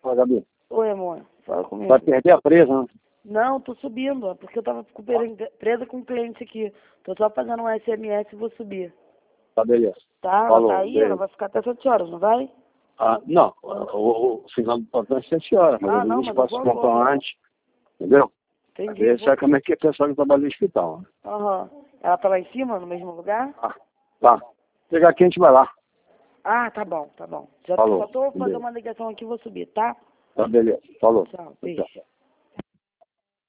Fala, Gabi. Oi, amor. Fala comigo. Vai perder a presa, né? Não, tô subindo. É porque eu tava presa com um cliente aqui. Tô só fazendo um SMS e vou subir. Tá, beleza. Tá? Falou, Ela tá aí, beijo. ela vai ficar até 7 horas, não vai? Ah, não, o final do patrão é 7 horas, mas Ah, às não, vezes mas passa eu o vou plantão agora. antes, entendeu? Às Entendi. vezes sabe como é que é o pessoal que trabalha no hospital, né? Aham. Ela tá lá em cima, no mesmo lugar? Ah, tá. Chegar aqui a gente vai lá. Ah, tá bom, tá bom. Já Falou. só tô fazendo Beleza. uma ligação aqui e vou subir, tá? Tá, beleza. Falou. Tchau, Tchau. beijo.